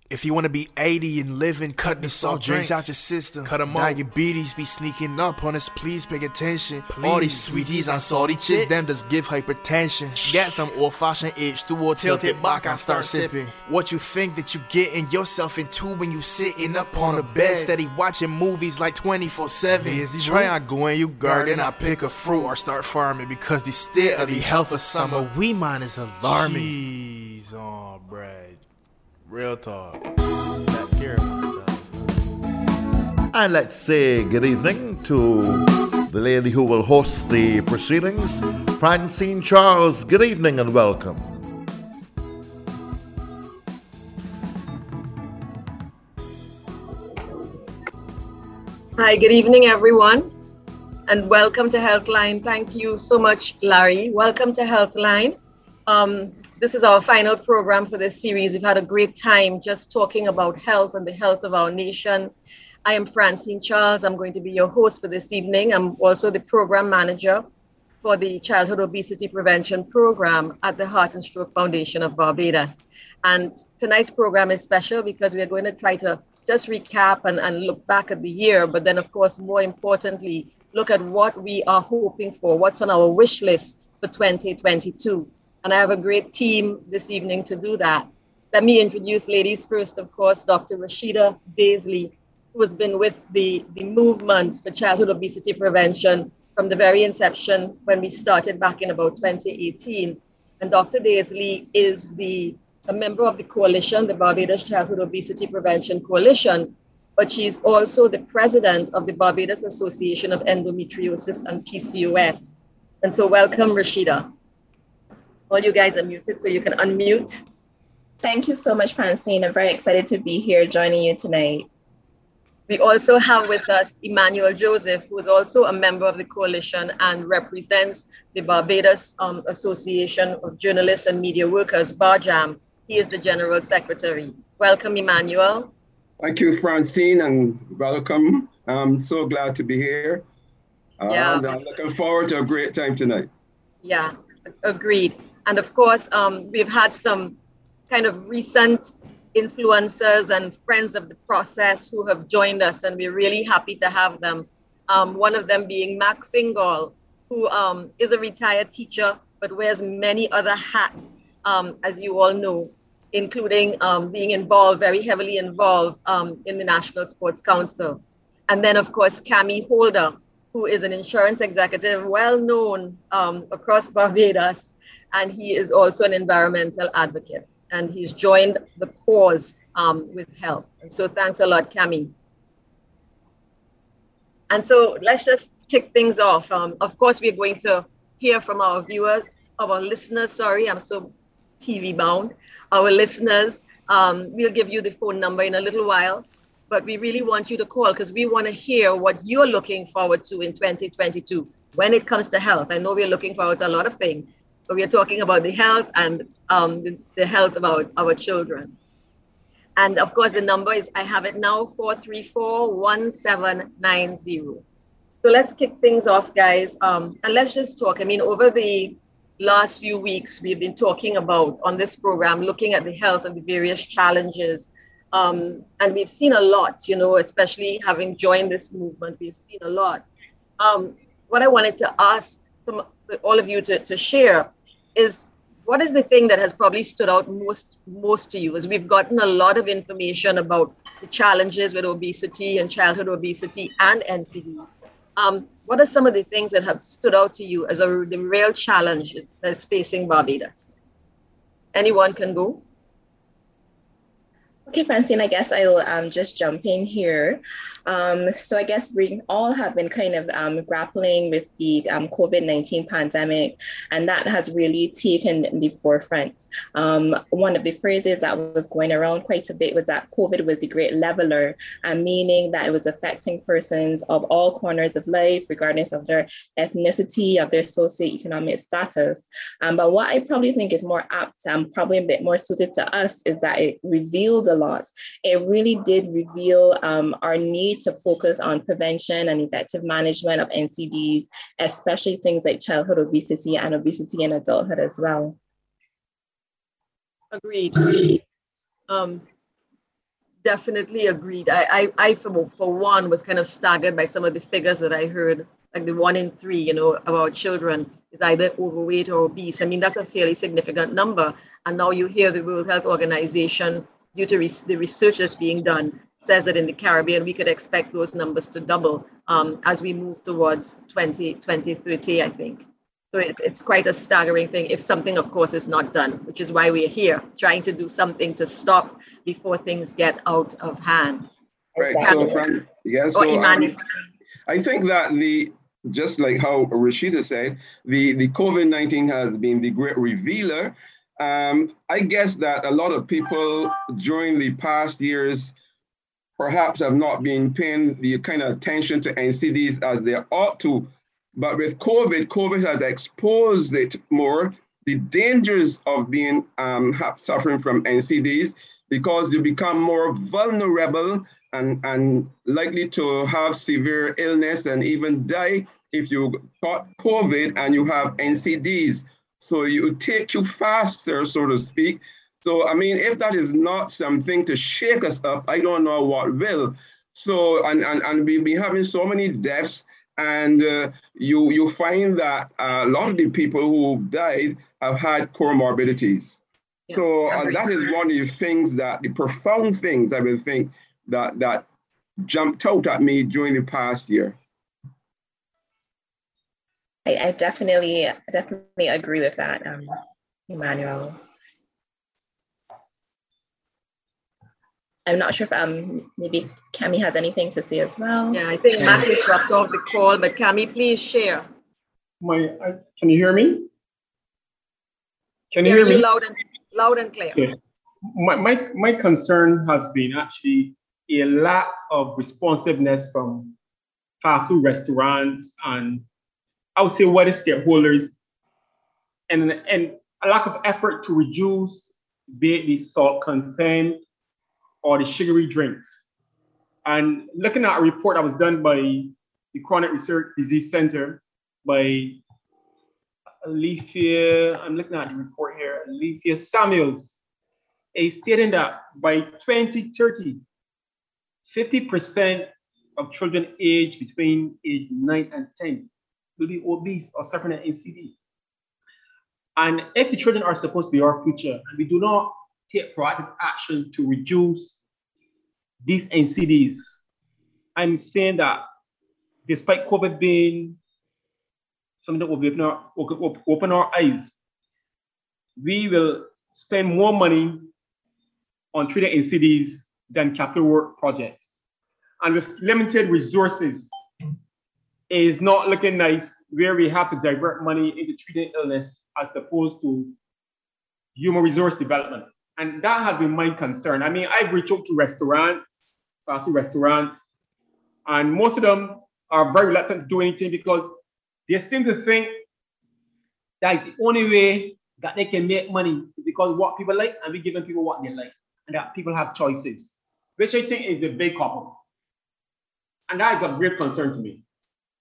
If you wanna be 80 and living, cut the soft drinks out your system. Cut them off. Diabetes be sneaking up on us, please pay attention. All these sweeties and salty chicks, them just give hypertension. Get some old fashioned itch, through a tilted back and start sipping. What you think that you getting yourself into when you sitting up on the bed, steady watching movies like 24/7. Try and go in your garden, I pick a fruit or start farming, because the state of the health of summer we mind is alarming. Cheese on bread. Real talk. Take care of myself. And let's say good evening to the lady who will host the proceedings, Francine Charles. Good evening and welcome. Hi, good evening, everyone, and welcome to Healthline. Thank you so much, Larry. Welcome to Healthline. This is our final program for this series. We've had a great time just talking about health and the health of our nation. I am Francine Charles. I'm going to be your host for this evening. I'm also the program manager for the Childhood Obesity Prevention Program at the Heart and Stroke Foundation of Barbados. And tonight's program is special because we are going to try to just recap and look back at the year, but then, of course, more importantly, look at what we are hoping for, what's on our wish list for 2022. And I have a great team this evening to do that. Let me introduce ladies first, of course, Dr. Rashida Daisley, who has been with the movement for childhood obesity prevention from the very inception when we started back in about 2018. And Dr. Daisley is a member of the coalition, the Barbados Childhood Obesity Prevention Coalition, but she's also the president of the Barbados Association of Endometriosis and PCOS. And so welcome, Rashida. All you guys are muted, so you can unmute. Thank you so much, Francine. I'm very excited to be here joining you tonight. We also have with us Emmanuel Joseph, who is also a member of the coalition and represents the Barbados Association of Journalists and Media Workers, BARJAM. He is the General Secretary. Welcome, Emmanuel. Thank you, Francine, and welcome. I'm so glad to be here. And I'm looking forward to a great time tonight. Yeah, agreed. And of course, we've had some kind of recent influencers and friends of the process who have joined us, and we're really happy to have them. One of them being Mac Fingal, who is a retired teacher, but wears many other hats, as you all know, including being involved, very heavily involved in the National Sports Council. And then, of course, Cami Holder, who is an insurance executive, well known across Barbados, and he is also an environmental advocate. And he's joined the cause with health. And so thanks a lot, Cami. And so let's just kick things off. Of course, we're going to hear from our viewers, our listeners, sorry, I'm so TV bound. Our listeners, we'll give you the phone number in a little while, but we really want you to call because we want to hear what you're looking forward to in 2022 when it comes to health. I know we're looking forward to a lot of things, but we're talking about the health and the health of our children. And of course, the number is, I have it now, 434-1790. So let's kick things off, guys. And let's just talk. I mean, over the last few weeks, we've been talking about on this program, looking at the health and the various challenges. And we've seen a lot, you know, especially having joined this movement, we've seen a lot. What I wanted to ask all of you to share is, what is the thing that has probably stood out most to you? As we've gotten a lot of information about the challenges with obesity and childhood obesity and NCDs. What are some of the things that have stood out to you as the real challenge that's facing Barbados? Anyone can go. Okay, Francine, I guess I will just jump in here. So I guess we all have been kind of grappling with the COVID-19 pandemic, and that has really taken the forefront. One of the phrases that was going around quite a bit was that COVID was the great leveler, meaning that it was affecting persons of all corners of life, regardless of their ethnicity, of their socioeconomic status. But what I probably think is more apt and probably a bit more suited to us is that it revealed a lot. It really did reveal our need to focus on prevention and effective management of NCDs, especially things like childhood obesity and obesity in adulthood as well. Agreed. definitely agreed. I for one, was kind of staggered by some of the figures that I heard, like the 1 in 3, you know, of our children is either overweight or obese. I mean, that's a fairly significant number. And now you hear the World Health Organization, due to the research that's being done, says that in the Caribbean, we could expect those numbers to double as we move towards 2030, I think. So it's quite a staggering thing if something, of course, is not done, which is why we're here, trying to do something to stop before things get out of hand. Right. I think that just like how Rashida said, the COVID-19 has been the great revealer. I guess that a lot of people during the past years perhaps have not been paying the kind of attention to NCDs as they ought to. But with COVID has exposed it more, the dangers of being suffering from NCDs, because you become more vulnerable and likely to have severe illness and even die if you caught COVID and you have NCDs. So you take you faster, so to speak. So, I mean, if that is not something to shake us up, I don't know what will. So, and we've been having so many deaths. And you find that a lot of the people who've died have had comorbidities. Yeah, so that is one of the things the profound things I would think that jumped out at me during the past year. I definitely agree with that, Emmanuel. I'm not sure if maybe Cami has anything to say as well. Yeah, I think Matt has dropped off the call, but Cami, please share. Can you hear me? Can you hear me? Loud and clear. Okay. My concern has been actually a lack of responsiveness from fast food restaurants and I would say weather stakeholders, and a lack of effort to reduce be it the salt content or the sugary drinks. And looking at a report that was done by the Chronic Research Disease Center by Alethea, I'm looking at the report here, Alethea Samuels, is stating that by 2030, 50% of children aged between age 9 and 10 will be obese or suffering an NCD. And if the children are supposed to be our future, and we do not take proactive action to reduce these NCDs, I'm saying that despite COVID being something that will open our eyes, we will spend more money on treating NCDs than capital work projects. And with limited resources, it is not looking nice where we have to divert money into treating illness as opposed to human resource development. And that has been my concern. I mean, I've reached out to restaurants, fast food restaurants, and most of them are very reluctant to do anything because they seem to think that is the only way that they can make money because what people like, and we're giving people what they like, and that people have choices, which I think is a big problem. And that is a great concern to me.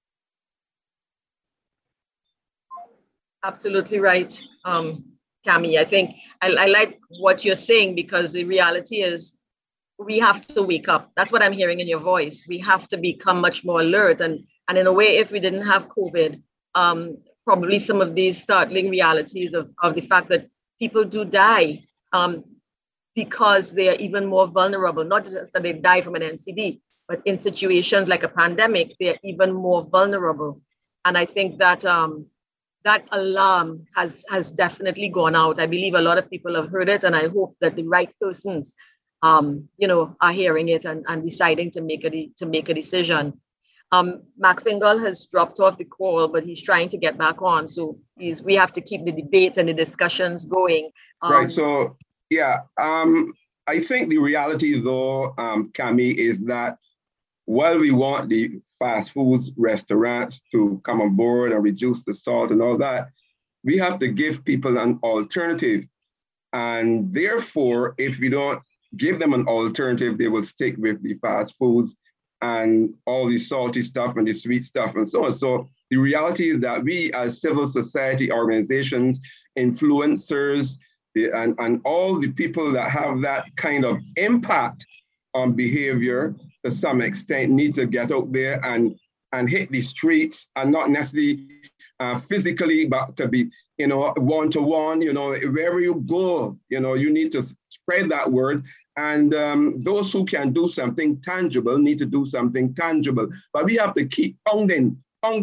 Absolutely right, Cami. I think I like what you're saying because the reality is we have to wake up. That's what I'm hearing in your voice. We have to become much more alert. And in a way, if we didn't have COVID, probably some of these startling realities of the fact that people do die because they are even more vulnerable, not just that they die from an NCD, but in situations like a pandemic, they are even more vulnerable. And I think that that alarm has definitely gone out. I believe a lot of people have heard it, and I hope that the right persons, are hearing it and deciding to make a decision. Mac Fingal has dropped off the call, but he's trying to get back on. So we have to keep the debate and the discussions going. Right. So yeah, I think the reality, though, Cami, is that while we want the fast foods restaurants to come on board and reduce the salt and all that, we have to give people an alternative. And therefore, if we don't give them an alternative, they will stick with the fast foods and all the salty stuff and the sweet stuff and so on. So the reality is that we as civil society organizations, influencers, and all the people that have that kind of impact on behavior to some extent need to get out there and hit the streets, and not necessarily physically, but to be, one-to-one, wherever you go, you need to spread that word. And those who can do something tangible need to do something tangible. But we have to keep pounding,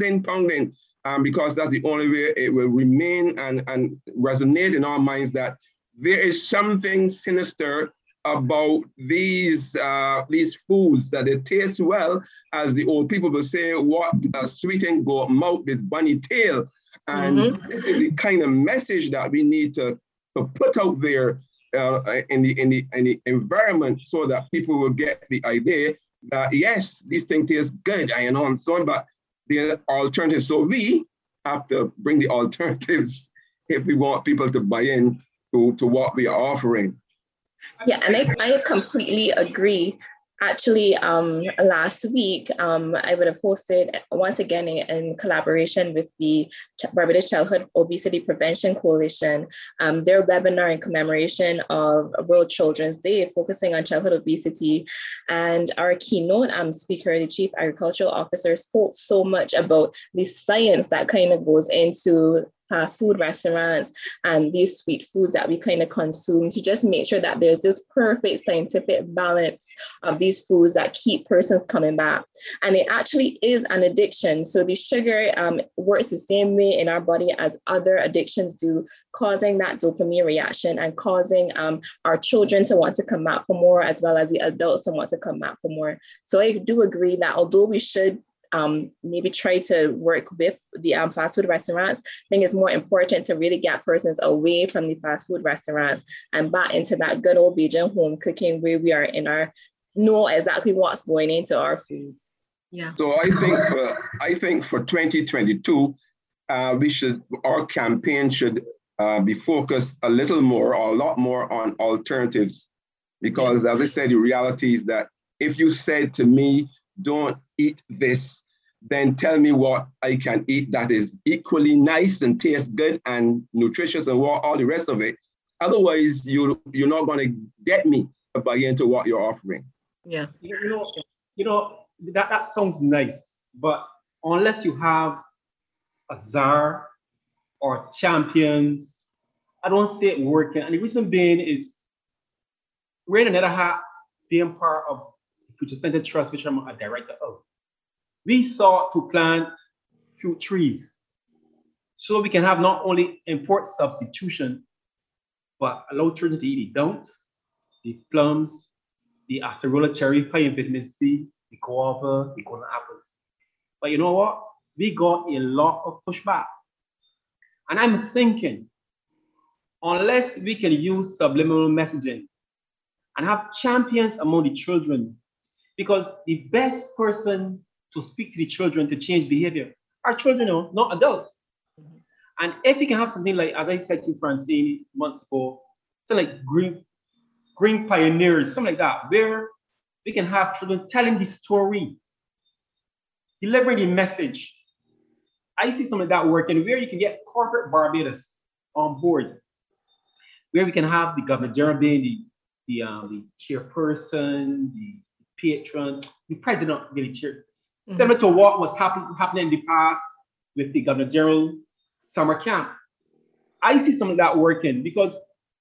because that's the only way it will remain and resonate in our minds that there is something sinister about these foods, that they taste well, as the old people will say, what sweet and go mouth is bunny tail. And this is the kind of message that we need to put out there in the environment, so that people will get the idea that yes, these things taste good, and so on, but the alternatives. So we have to bring the alternatives if we want people to buy in to what we are offering. Yeah, and I completely agree. Actually, last week, I would have hosted, once again, in collaboration with the Barbados Childhood Obesity Prevention Coalition, their webinar in commemoration of World Children's Day, focusing on childhood obesity. And our keynote speaker, the Chief Agricultural Officer, spoke so much about the science that kind of goes into fast food restaurants and these sweet foods that we kind of consume, to just make sure that there's this perfect scientific balance of these foods that keep persons coming back. And it actually is an addiction. So the sugar works the same way in our body as other addictions do, causing that dopamine reaction and causing our children to want to come back for more, as well as the adults to want to come back for more. So I do agree that although we should maybe try to work with the fast food restaurants, I think it's more important to really get persons away from the fast food restaurants and back into that good old Bajan home cooking, where we are know exactly what's going into our foods. Yeah. So I think for 2022, our campaign should be focused a lot more on alternatives, because as I said, the reality is that if you said to me, don't eat this, then tell me what I can eat that is equally nice and tastes good and nutritious and all the rest of it. Otherwise, you're not going to get me to buy into what you're offering. Yeah. That sounds nice, but unless you have a czar or champions, I don't see it working. And the reason being is we're in another hat, being part of Future Center Trust, which I'm a director of. We sought to plant fruit trees so we can have not only import substitution, but allow children to eat the don'ts, the plums, the acerola cherry pie and vitamin C, the guava, the golden apples. But you know what? We got a lot of pushback. And I'm thinking, unless we can use subliminal messaging and have champions among the children, because the best person to speak to the children to change behavior are children, not adults. And if you can have something like, as I said to Francine months ago, something like green pioneers, something like that, where we can have children telling the story, delivering the message. I see something like that working, where you can get corporate Barbados on board, where we can have the Governor General being the chairperson, the patron, the president really chair. Similar to what was happening in the past with the Governor General summer camp. I see some of that working, because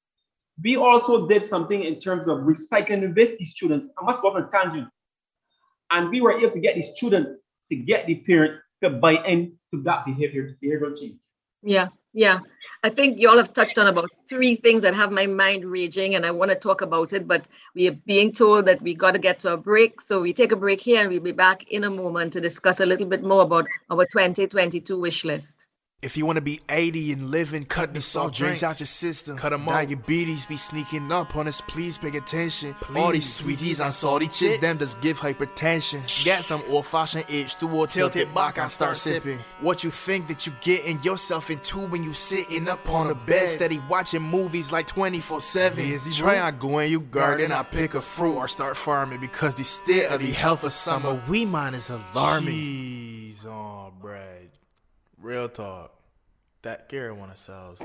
we also did something in terms of recycling with the students. I must go off on a tangent. And we were able to get the students to get the parents to buy into that behavioral change. Yeah. I think you all have touched on about 3 things that have my mind raging, and I want to talk about it, but we are being told that we got to get to a break. So we take a break here, and we'll be back in a moment to discuss a little bit more about our 2022 wish list. If you want to be 80 and living, cut the soft drinks out your system. Cut them out. Diabetes be sneaking up on us, please pay attention. All these sweeties and salty chips, them just give hypertension. Get some old-fashioned H2O, tilt it back and start sipping. What you think that you getting yourself into when you sitting up on the bed, steady watching movies like 24/7. Try on going you garden, I pick a fruit or start farming, because the state of the health of summer we mind is alarming. Jeez, oh, bread. Real talk. That carry one of ourselves.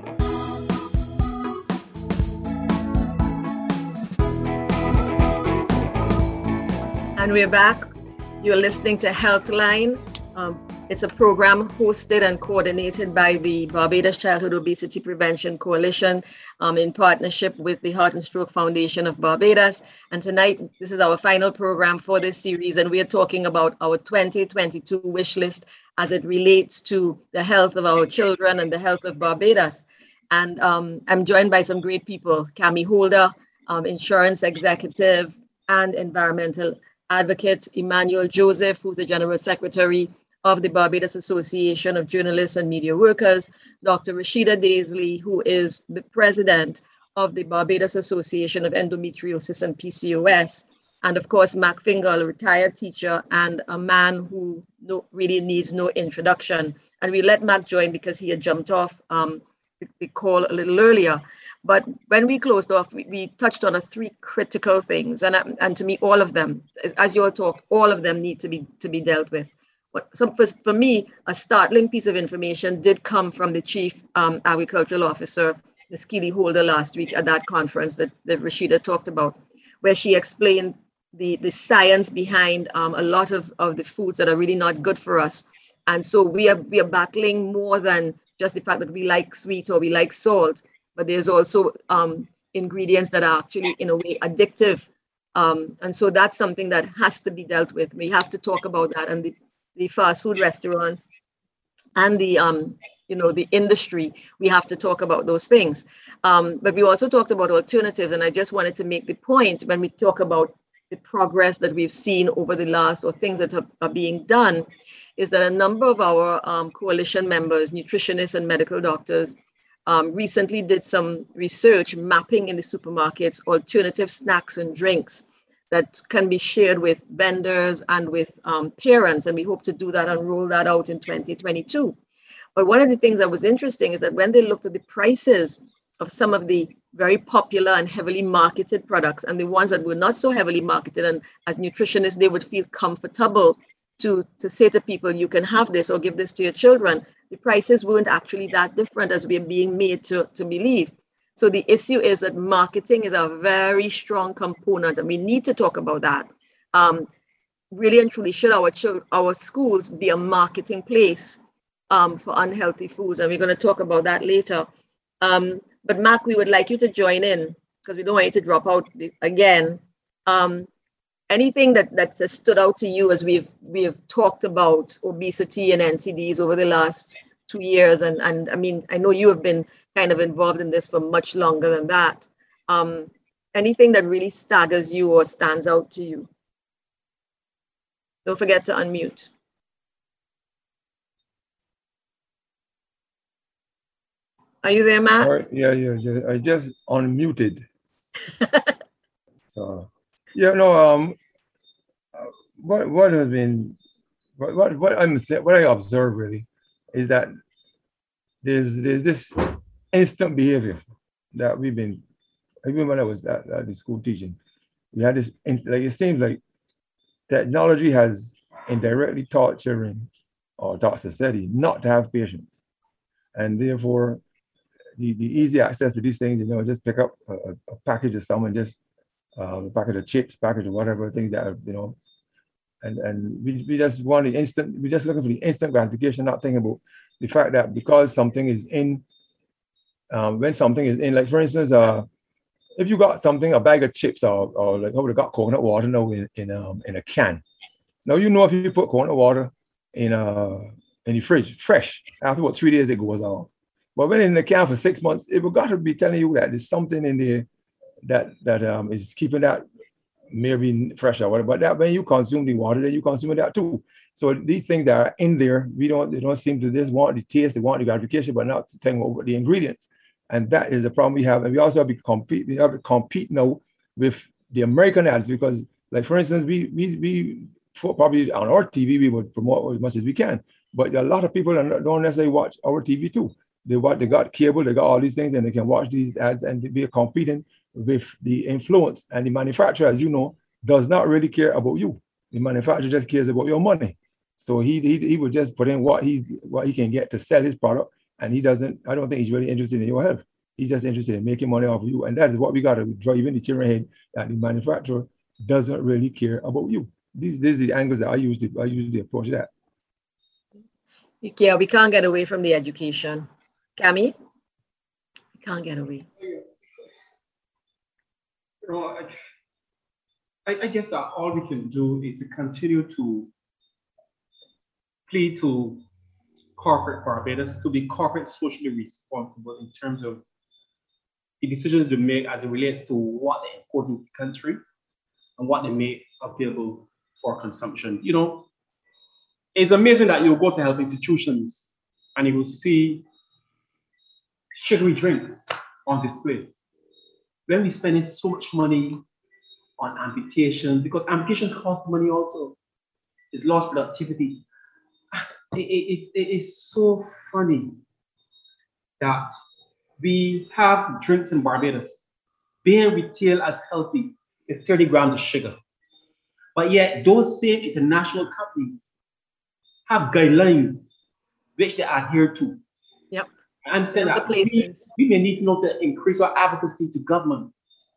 And we're back. You're listening to Healthline. It's a program hosted and coordinated by the Barbados Childhood Obesity Prevention Coalition in partnership with the Heart and Stroke Foundation of Barbados. And tonight, this is our final program for this series, and we are talking about our 2022 wish list as it relates to the health of our children and the health of Barbados. And I'm joined by some great people, Cami Holder, insurance executive and environmental advocate, Emmanuel Joseph, who's the General Secretary of the Barbados Association of Journalists and Media Workers, Dr. Rashida Daisley, who is the president of the Barbados Association of Endometriosis and PCOS, and of course, Mac Fingal, a retired teacher and a man who really needs no introduction. And we let Mac join because he had jumped off the call a little earlier. But when we closed off, we touched on three critical things, and to me, all of them, as you all talk, all of them need to be dealt with. But for me, a startling piece of information did come from the Chief Agricultural Officer, Ms. Keely Holder, last week at that conference that Rashida talked about, where she explained the science behind a lot of the foods that are really not good for us. And so we are battling more than just the fact that we like sweet or we like salt, but there's also ingredients that are actually, in a way, addictive. And so that's something that has to be dealt with. We have to talk about that. And the fast food restaurants and the industry, we have to talk about those things. But we also talked about alternatives. And I just wanted to make the point when we talk about the progress that we've seen over the last, or things that are being done, is that a number of our coalition members, nutritionists and medical doctors, recently did some research mapping in the supermarkets alternative snacks and drinks that can be shared with vendors and with parents. And we hope to do that and roll that out in 2022. But one of the things that was interesting is that when they looked at the prices of some of the very popular and heavily marketed products and the ones that were not so heavily marketed, and as nutritionists, they would feel comfortable to say to people, you can have this or give this to your children, the prices weren't actually that different as we're being made to believe. So the issue is that marketing is a very strong component, and we need to talk about that. Really and truly, should our schools be a marketing place for unhealthy foods? And we're going to talk about that later. But Mac, we would like you to join in because we don't want you to drop out again. Anything that's stood out to you as we have talked about obesity and NCDs over the last 2 years, and I mean, I know you have been kind of involved in this for much longer than that. Anything that really staggers you or stands out to you? Don't forget to unmute. Are you there, Matt? Right, yeah. I just unmuted. So, yeah, no. What has been, what I observe really is that there's this instant behavior that we've been, even when I was at the school teaching, we had this, like, it seems like technology has indirectly taught children or taught society not to have patience. And therefore, the easy access to these things, just pick up a package of something, just a package of chips, package of whatever, things that, and we just want the instant, we're just looking for the instant gratification, not thinking about the fact that because something is in, when something is in, like for instance, if you got something, a bag of chips or like, they got coconut water now in a can. Now, if you put coconut water in the fridge, fresh, after about 3 days, it goes on. But when in the can for 6 months, it will got to be telling you that there's something in there that is keeping that maybe fresh or whatever. But that when you consume the water, then you consume that too. So these things that are in there, they don't seem to just want the taste, they want the gratification, but not to think about the ingredients. And that is the problem we have. And we also have to compete now with the American ads, because, like, for instance, we probably on our TV, we would promote as much as we can. But a lot of people don't necessarily watch our TV too. They got cable, they got all these things, and they can watch these ads and be competing with the influence. And the manufacturer, as you know, does not really care about you. The manufacturer just cares about your money. So he would just put in what he can get to sell his product, and I don't think he's really interested in your health. He's just interested in making money off of you. And that is what we got to drive in the children head, that the manufacturer doesn't really care about you. these are the angles that I usually approach that. Yeah, we can't get away from the education. Cami? We can't get away. I guess that all we can do is to continue to plead to corporate Barbados to be corporate socially responsible in terms of the decisions they make as it relates to what they import into the country and what they make available for consumption. You know, it's amazing that you'll go to health institutions and you will see sugary drinks on display. When we spending so much money on amputation, because amputations cost money also, it's lost productivity. It is so funny that we have drinks in Barbados being retailed as healthy with 30 grams of sugar. But yet those same international companies have guidelines which they adhere to. Yep. I'm saying that we may need to increase our advocacy to government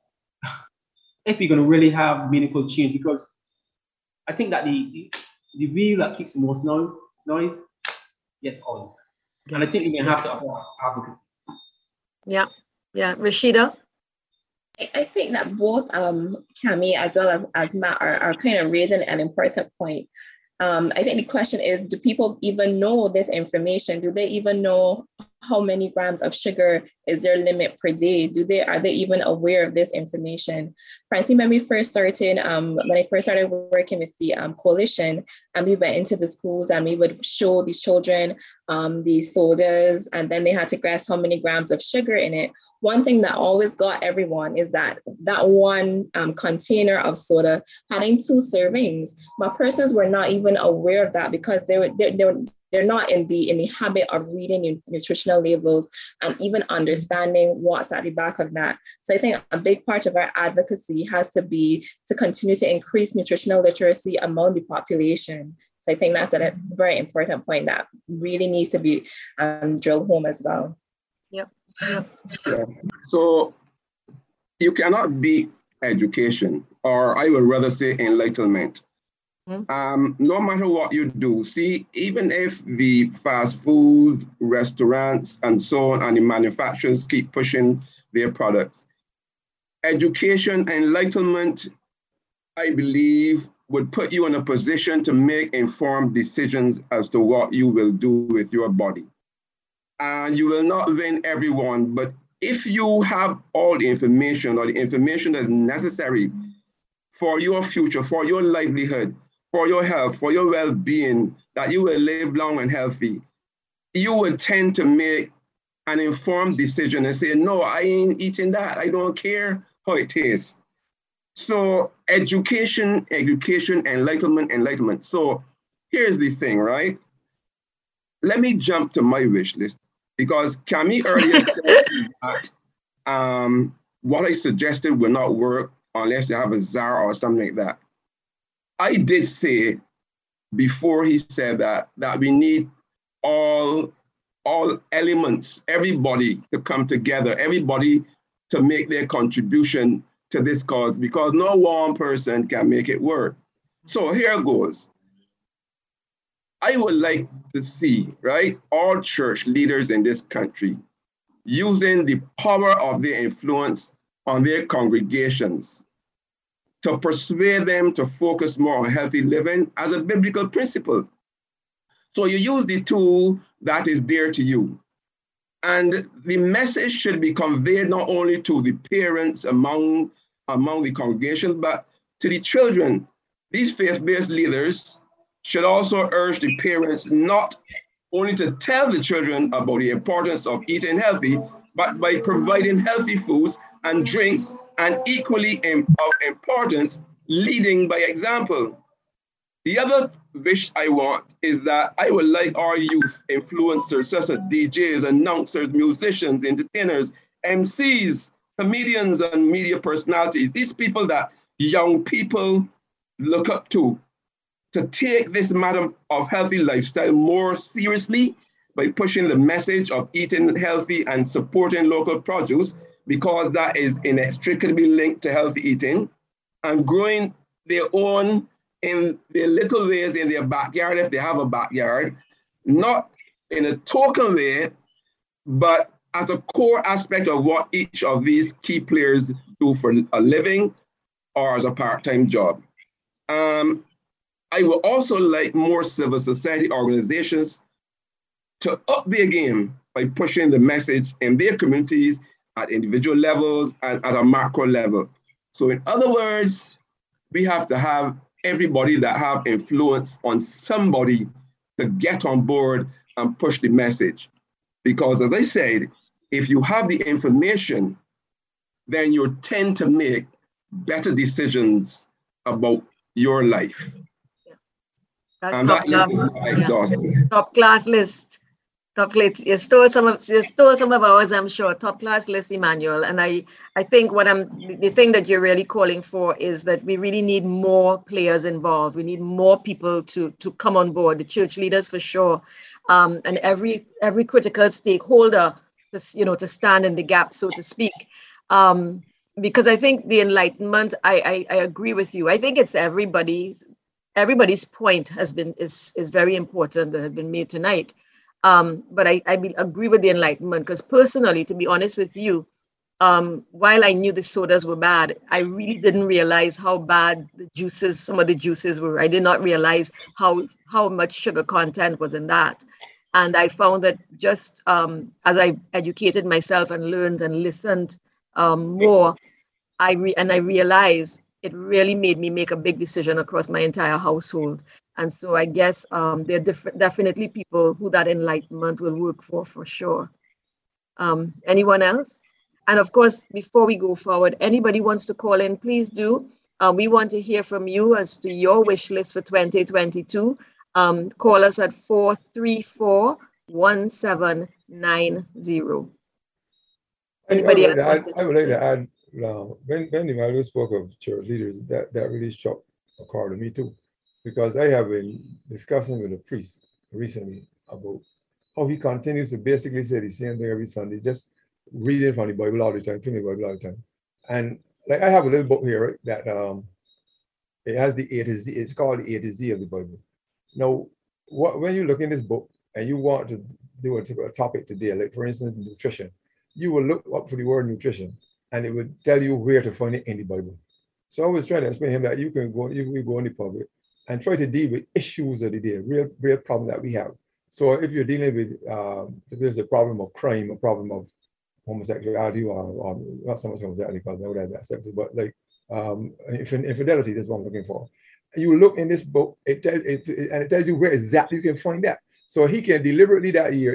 if we're going to really have meaningful change, because I think that the wheel that keeps the most noise, yes, oil. And I think we may have to uphold advocacy. Yeah. Rashida? I think that both Cami as well as Matt are kind of raising an important point. I think the question is, do people even know this information? Do they even know how many grams of sugar is their limit per day? Are they even aware of this information? Francine, when I first started working with the coalition, and we went into the schools and we would show the children the sodas, and then they had to guess how many grams of sugar in it. One thing that always got everyone is that one container of soda having 2 servings. My persons were not even aware of that because they're not in the habit of reading nutritional labels and even understanding what's at the back of that. So I think a big part of our advocacy has to be to continue to increase nutritional literacy among the population. So I think that's a very important point that really needs to be drilled home as well. Yep. Yeah. So you cannot beat education, or I would rather say enlightenment. No matter what you do, see, even if the fast foods, restaurants, and so on, and the manufacturers keep pushing their products, education, enlightenment, I believe, would put you in a position to make informed decisions as to what you will do with your body. And you will not win everyone, but if you have all the information, or the information that's necessary for your future, for your livelihood, for your health, for your well-being, that you will live long and healthy, you would tend to make an informed decision and say, no, I ain't eating that. I don't care how it tastes. So education, enlightenment. So here's the thing, right? Let me jump to my wish list, because Cami earlier said that what I suggested will not work unless you have a czar or something like that. I did say before he said that we need all elements, everybody to come together, everybody to make their contribution to this cause, because no one person can make it work. So here goes. I would like to see, right, all church leaders in this country using the power of their influence on their congregations to persuade them to focus more on healthy living as a biblical principle. So you use the tool that is dear to you. And the message should be conveyed not only to the parents among the congregation, but to the children. These faith-based leaders should also urge the parents not only to tell the children about the importance of eating healthy, but by providing healthy foods and drinks, and equally of importance, leading by example. The other wish I want is that I would like our youth influencers, such as DJs, announcers, musicians, entertainers, MCs, comedians, and media personalities, these people that young people look up to take this matter of healthy lifestyle more seriously by pushing the message of eating healthy and supporting local produce, because that is inextricably linked to healthy eating, and growing their own in their little ways in their backyard, if they have a backyard, not in a token way, but as a core aspect of what each of these key players do for a living or as a part-time job. I would also like more civil society organizations to up their game by pushing the message in their communities at individual levels and at a macro level. So in other words, we have to have everybody that have influence on somebody to get on board and push the message. Because as I said, if you have the information, then you tend to make better decisions about your life. That's and top that class. exhausting. Top class list. Top list. You stole some of ours, I'm sure. Top class list, Emmanuel. And I think the thing that you're really calling for is that we really need more players involved. We need more people to come on board. The church leaders for sure, and every critical stakeholder to stand in the gap, so to speak. Because I think the enlightenment, I agree with you. I think it's everybody's point is very important that has been made tonight. But I agree with the enlightenment, because personally, to be honest with you, while I knew the sodas were bad, I really didn't realize how bad some of the juices were. I did not realize how much sugar content was in that. And I found that just as I educated myself and learned and listened more, I realized it really made me make a big decision across my entire household. And so I guess there are definitely people who that enlightenment will work for sure. Anyone else? And of course, before we go forward, anybody wants to call in, please do. We want to hear from you as to your wish list for 2022. Call us at 434-1790. Anybody else? I would like to add, when Emmanuel spoke of church leaders, that really struck a chord to me too. Because I have been discussing with a priest recently about how he continues to basically say the same thing every Sunday, just reading from the Bible all the time, from the Bible all the time. And like I have a little book here, right, that it has the A to Z, it's called the A to Z of the Bible. Now, when you look in this book and you want to do a topic today, like for instance, nutrition, you will look up for the word nutrition and it would tell you where to find it in the Bible. So I was trying to explain to him that you will go in the public and try to deal with issues of the day, real problem that we have. So if you're dealing with, if there's a problem of crime, a problem of homosexuality, or not so much homosexuality, because I would have that accepted, but like infidelity, that's what I'm looking for. You look in this book, it tells you where exactly you can find that. So he can deliberately that year,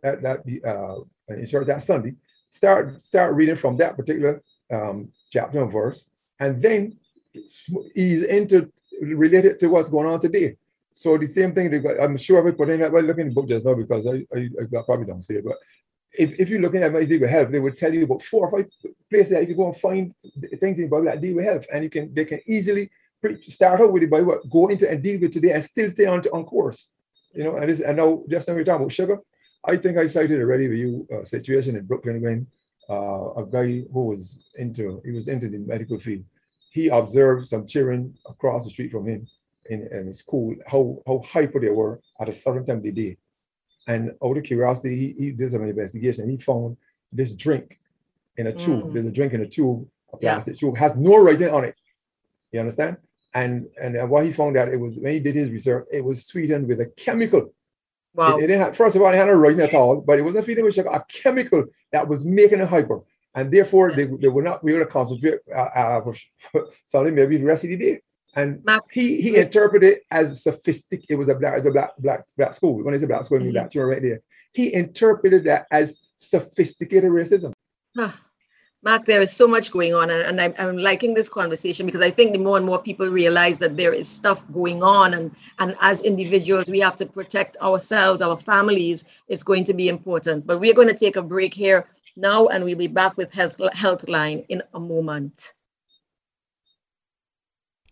that Sunday, start reading from that particular chapter and verse, and then ease into related to what's going on today. So the same thing, I'm sure if I put in that, well, look in the book just now, because I probably don't see it, but if you're looking at my deal with health, they would tell you about 4 or 5 places that you can go and find things in the Bible that deal with health, and they can easily start out with the Bible, go into and deal with today, and still stay on course. And now just now we're talking about sugar. I think I cited already with you a situation in Brooklyn when a guy who was into the medical field. He observed some children across the street from him in school, how hyper they were at a certain time of the day. And out of curiosity, he did some investigation. He found this drink in a tube. There's a drink in a tube, a plastic tube, has no writing on it. You understand? And what he found out, it was, when he did his research, it was sweetened with a chemical. Wow. It didn't have, first of all, it had no writing at all, but it wasn't feeding with sugar, a chemical that was making it hyper. And therefore, they would not be able to concentrate solely maybe the rest of the day. And he interpreted it as sophisticated. It was a black school. When it's a black school, black children right there. He interpreted that as sophisticated racism. Mark, there is so much going on, and I'm liking this conversation, because I think the more and more people realize that there is stuff going on, and as individuals, we have to protect ourselves, our families. It's going to be important. But we're going to take a break here now, and we'll be back with Healthline in a moment.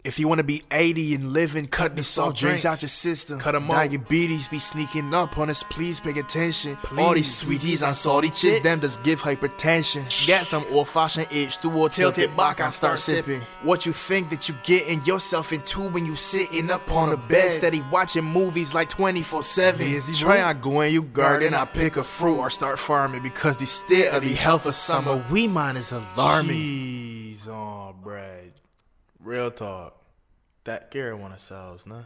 If you wanna be 80 and living, cut the soft drinks out your system. Cut them off. Diabetes be sneaking up on us, please pay attention. All these sweeties and salty chicks, them just give hypertension. Get some old-fashioned H2O, tilt it back and start sipping. What you think that you getting yourself into when you sitting up on the bed, steady watching movies like 24/7. Try and go in your garden, I pick a fruit or start farming, because the state of the health of summer we mind is alarming. Jeez, oh, bread. Real talk. That care one of ourselves, nah?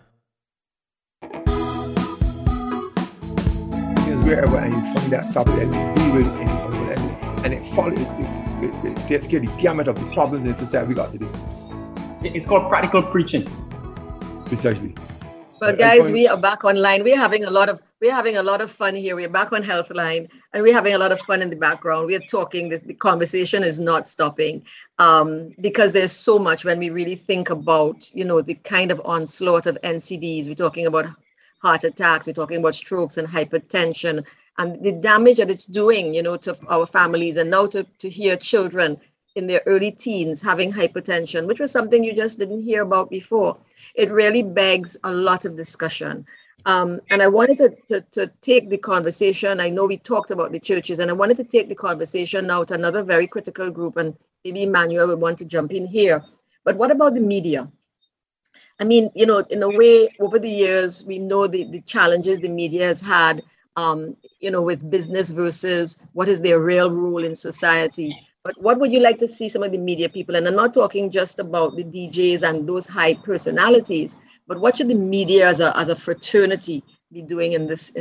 Because wherever and you find that topic and we will encounter that. And it follows it takes care of the gamut of the problems in society we got today. It's called practical preaching. Precisely. Well, guys, we are back online. We're having a lot of fun here. We're back on Healthline, and we're having a lot of fun in the background. We're talking. The conversation is not stopping, because there's so much when we really think about, the kind of onslaught of NCDs. We're talking about heart attacks. We're talking about strokes and hypertension, and the damage that it's doing, to our families, and now to hear children in their early teens having hypertension, which was something you just didn't hear about before. It really begs a lot of discussion. And I wanted to take the conversation. I know we talked about the churches, and I wanted to take the conversation now to another very critical group, and maybe Emmanuel would want to jump in here. But what about the media? I mean, in a way, over the years, we know the challenges the media has had, with business versus what is their real role in society. But what would you like to see some of the media people, and I'm not talking just about the DJs and those high personalities, but what should the media as a fraternity be doing in this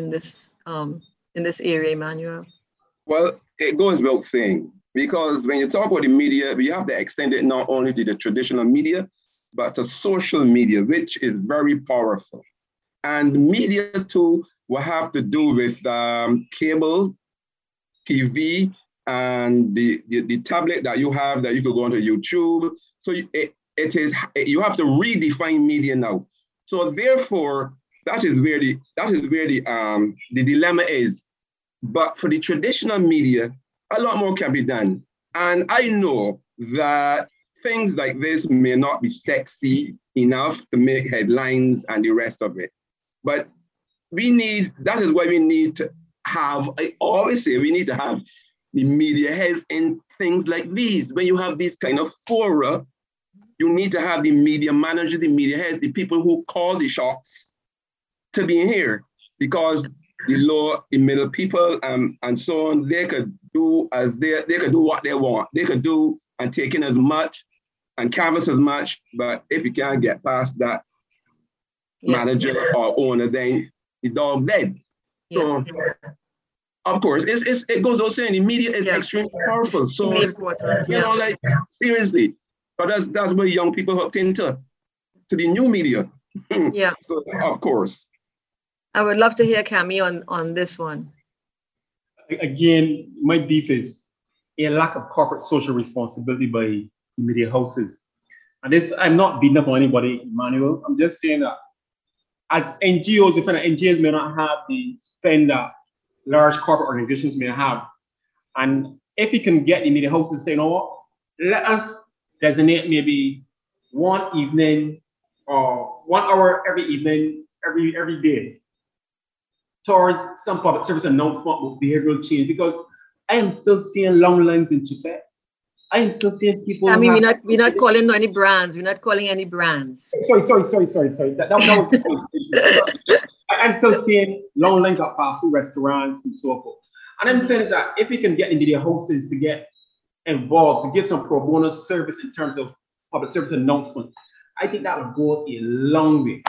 area, Emmanuel? Well, it goes without saying, because when you talk about the media, we have to extend it not only to the traditional media, but to social media, which is very powerful. And media too will have to do with cable, TV, and the tablet that you have that you could go onto YouTube. So you have to redefine media now. So therefore, that is where the dilemma is. But for the traditional media, a lot more can be done. And I know that things like this may not be sexy enough to make headlines and the rest of it. But that is why we need to have, I always say we need to have the media heads in things like these. When you have these kind of fora, you need to have the media manager, the media heads, the people who call the shots to be here, because the lower, the middle people and so on, they could do they could do what they want. They could do and take in as much and canvas as much, but if you can't get past that manager or owner, then the dog dead. So of course, it goes without saying, the media is extremely powerful. So, seriously. But that's where young people hooked into the new media. Yeah. So, of course. I would love to hear Cammy on this one. Again, my beef is a lack of corporate social responsibility by the media houses. And this, I'm not beating up on anybody, Emmanuel. I'm just saying that as NGOs, different NGOs may not have the spend that large corporate organizations may have. And if you can get the media houses to say, let us designate maybe one evening or 1 hour every evening, every day towards some public service announcement with behavioral change, because I am still seeing long lines in Tibet. I am still seeing people. I mean, we're not calling any brands. We're not calling any brands. Sorry. That was I'm still seeing long lines at fast food restaurants and so forth. And I'm saying is that if we can get the media hosts to get involved, to give some pro bono service in terms of public service announcements, I think that would go a long way.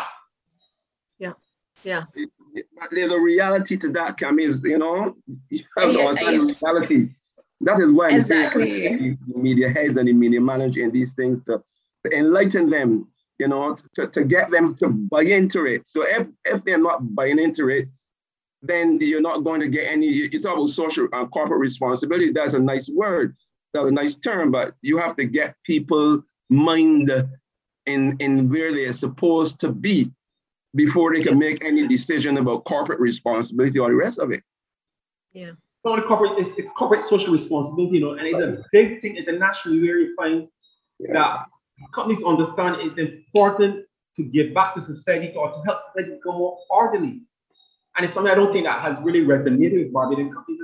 Yeah. But there's a reality to that, Cammy, is, you have to understand the reality. That is why the media heads and the media manager and these things to enlighten them, to get them to buy into it. So if they're not buying into it, then you're not going to get any. You talk about social and corporate responsibility. That's a nice word. That's a nice term, but you have to get people mind in where they're supposed to be before they can make any decision about corporate responsibility or the rest of it. Yeah. Not corporate, it's corporate social responsibility, and it's a big thing internationally where you find that companies understand it's important to give back to society or to help society become more orderly. And it's something I don't think that has really resonated with Barbadian companies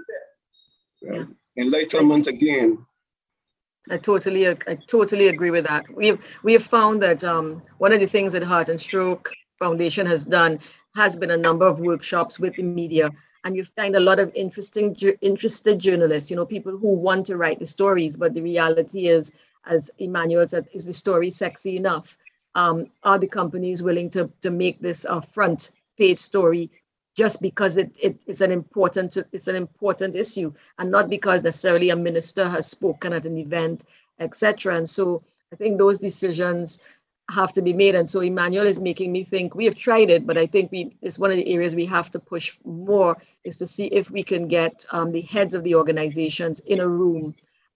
as well. Enlightenment again. I totally agree with that. We have found that one of the things that Heart and Stroke Foundation has done has been a number of workshops with the media, and you find a lot of interested journalists, people who want to write the stories, but the reality is, as Emmanuel said, is the story sexy enough? Are the companies willing to make this a front page story just because it's an important issue, and not because necessarily a minister has spoken at an event, etc. And so I think those decisions have to be made. And so Emmanuel is making me think we have tried it, but I think it's one of the areas we have to push more, is to see if we can get the heads of the organizations in a room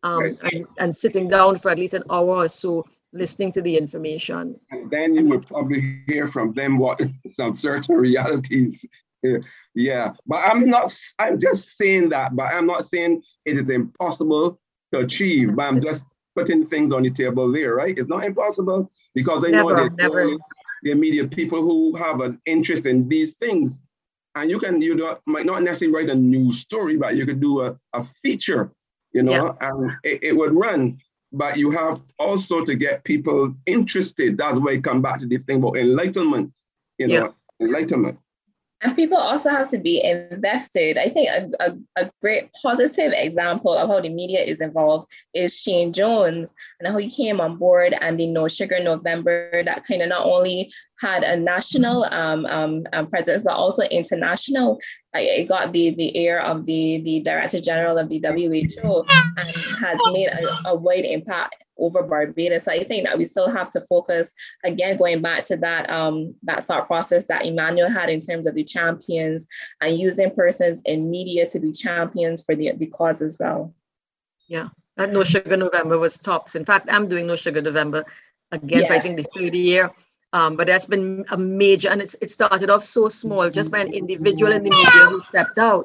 and sitting down for at least an hour or so, listening to the information. And then you would probably hear from them what some certain realities. Yeah, but I'm just saying that, but I'm not saying it is impossible to achieve, but I'm just putting things on the table there, right? It's not impossible, because I know there's the immediate people who have an interest in these things. And might not necessarily write a news story, but you could do a feature, and it would run. But you have also to get people interested. That's why I come back to the thing about enlightenment, enlightenment. And people also have to be invested. I think a great positive example of how the media is involved is Shane Jones, and how he came on board, and the No Sugar November that kind of not only had a national presence, but also international. It got the ear of the Director General of the WHO and has made a wide impact over Barbados. So I think that we still have to focus, again, going back to that thought process that Emmanuel had in terms of the champions, and using persons in media to be champions for the cause as well. Yeah, that No Sugar November was tops. In fact, I'm doing No Sugar November again, for I think the 30th year. But that's been a major, and it started off so small, just by an individual in the media who stepped out,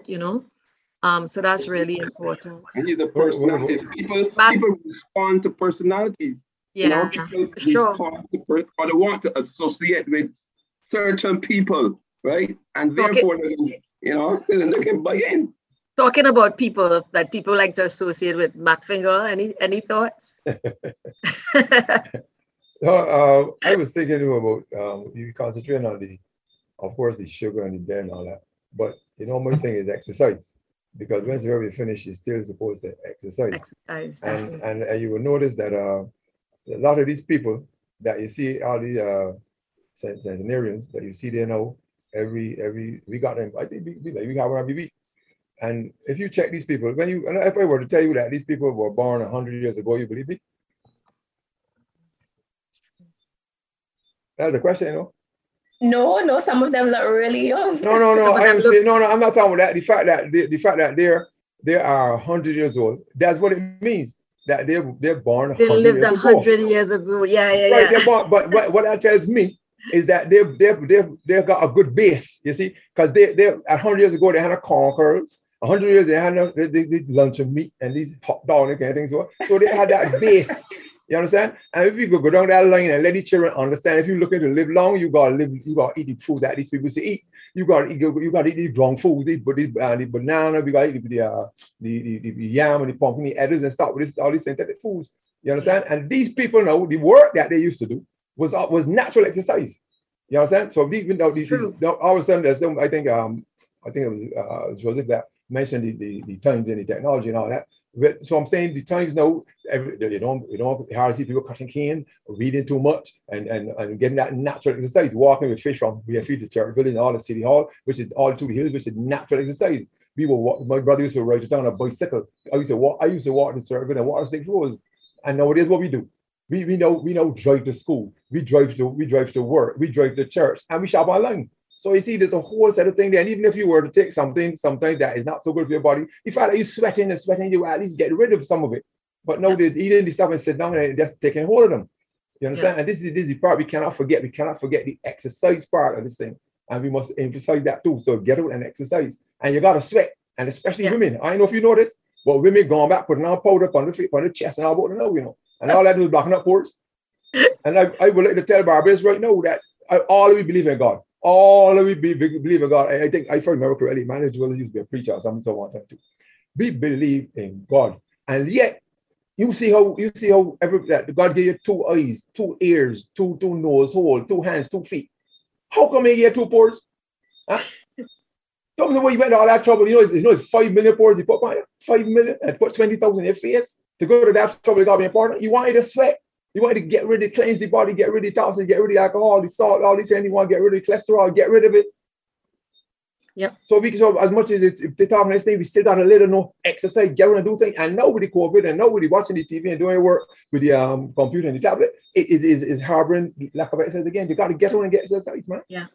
So that's really important. And these are personalities. People respond to personalities. Yeah, people respond to or they want to associate with certain people, right? And therefore, they can buy in. Talking about people that people like to associate with, Mac Finger, any thoughts? I was thinking about you concentrating on of course, the sugar and the beer and all that. But my thing is exercise. Because once you're finished, you're still supposed to exercise. And you will notice that a lot of these people that you see, all these centenarians that you see there now, we got them, I think we got one every week. And if you check these people, if I were to tell you that these people were born 100 years ago, you believe me? That's the question, No, some of them look really young. No. I'm not talking about that. The fact that they are 100 years old. That's what it means. That they're born. They lived 100 years ago. Yeah. Right. But what that tells me is that they've got a good base. You see, because they 100 years ago they had a corn curls. 100 years they had the lunch of meat and these hot dog and kind of things. So they had that base. You understand? And if you go down that line and let the children understand, if you're looking to live long, you gotta eat the food that these people say eat. You gotta eat the wrong food. The banana, we gotta eat the yam and the pumpkin, the edges and stuff with all these synthetic foods. You understand? And these people know the work that they used to do was natural exercise. You understand? So even though all of a sudden there's some, I think it was Joseph that mentioned the times and the technology and all that. So I'm saying the times now, you don't hardly see people cutting cane, reading too much, and getting that natural exercise, walking with fish from we feed the church village and all the city hall, which is all to the hills, which is natural exercise. My brother used to ride it down on a bicycle. I used to walk the circle and walk the 6 rows. And nowadays what we do, we know drive to school, we drive to work, we drive to church, and we shop online. So you see, there's a whole set of things there. And even if you were to take something that is not so good for your body, you find that you're sweating, you at least get rid of some of it. But no, they're eating the stuff and sit down and just taking hold of them. You understand? Yeah. And this is the part we cannot forget. We cannot forget the exercise part of this thing. And we must emphasize that too. So get out and exercise. And you got to sweat. And especially women. I don't know if you know this, but women going back, putting on powder on the chest and all about the now, And all that is blocking up pores. And I would like to tell Barbados right now that all we believe in God. All we believe in God. I think, if I remember correctly, Manager Will used to be a preacher or something, so on. We believe in God. And yet, you see how God gave you 2 eyes, 2 ears, two nose hole, 2 hands, 2 feet. How come he gave 2 pores? Huh? Tell me where you went all that trouble. It's 5 million pores he put on you. 5 million and put 20,000 in your face to go to that trouble. It got to be important. You wanted to sweat. You want to get rid of, cleanse the body, get rid of toxins, get rid of alcohol, the salt, all these things. You want to get rid of cholesterol, get rid of it. Yep. So as much as if they talk this thing, we still got a little no exercise, get around and do things. And now with the COVID and now with the watching the TV and doing work with the computer and the tablet, it is harboring lack of exercise again. You got to get around and get exercise, man. Yeah.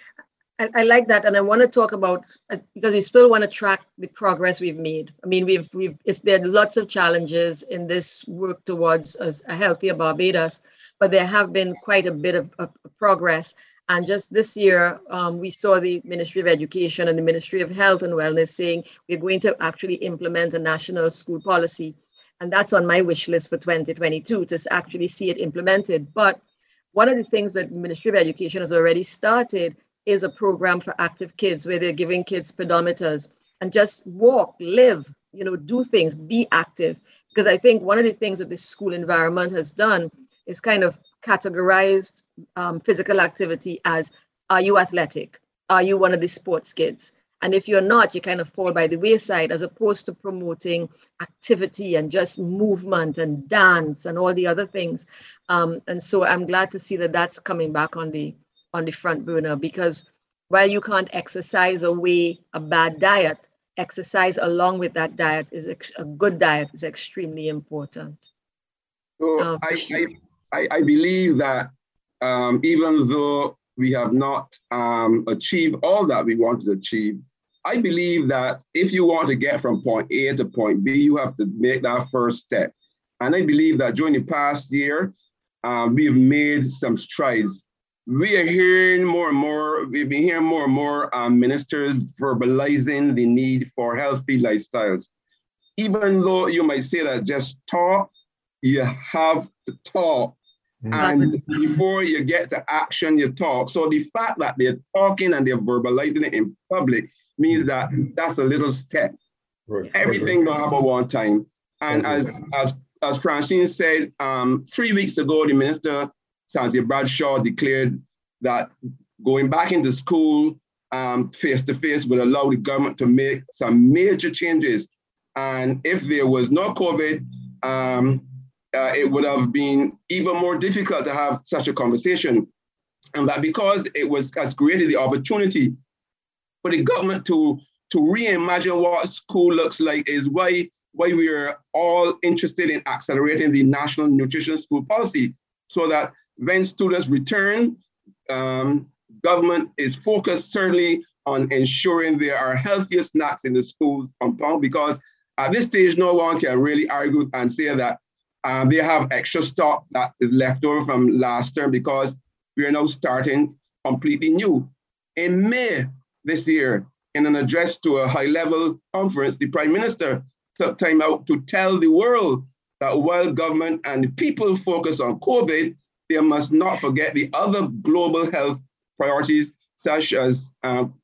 I like that, and I want to talk about, because we still want to track the progress we've made. I mean, there are lots of challenges in this work towards a healthier Barbados, but there have been quite a bit of progress. And just this year, we saw the Ministry of Education and the Ministry of Health and Wellness saying we're going to actually implement a national school policy, and that's on my wish list for 2022 to actually see it implemented. But one of the things that the Ministry of Education has already started is a program for active kids where they're giving kids pedometers and just walk, live, do things, be active. Because I think one of the things that this school environment has done is kind of categorized physical activity as, are you athletic? Are you one of the sports kids? And if you're not, you kind of fall by the wayside, as opposed to promoting activity and just movement and dance and all the other things. And so I'm glad to see that that's coming back on the front burner, because while you can't exercise away a bad diet, exercise along with that diet is a good diet is extremely important. So I believe that even though we have not achieved all that we wanted to achieve, I believe that if you want to get from point A to point B, you have to make that first step. And I believe that during the past year, we've made some strides. We are hearing more and more, we've been hearing more and more ministers verbalizing the need for healthy lifestyles. Even though you might say that just talk, you have to talk. And before you get to action, you talk. So the fact that they're talking and they're verbalizing it in public means that that's a little step. Right. Everything don't happen one time. And as Francine said, 3 weeks ago, the minister, Santia Bradshaw, declared that going back into school face-to-face would allow the government to make some major changes. And if there was no COVID, it would have been even more difficult to have such a conversation. And that because it has created the opportunity for the government to reimagine what school looks like is why we are all interested in accelerating the National Nutrition School Policy, so that when students return, government is focused certainly on ensuring there are healthier snacks in the schools compound, because at this stage, no one can really argue and say that they have extra stock that is left over from last term, because we are now starting completely new. In May this year, in an address to a high-level conference, the Prime Minister took time out to tell the world that while government and the people focus on COVID, they must not forget the other global health priorities, such as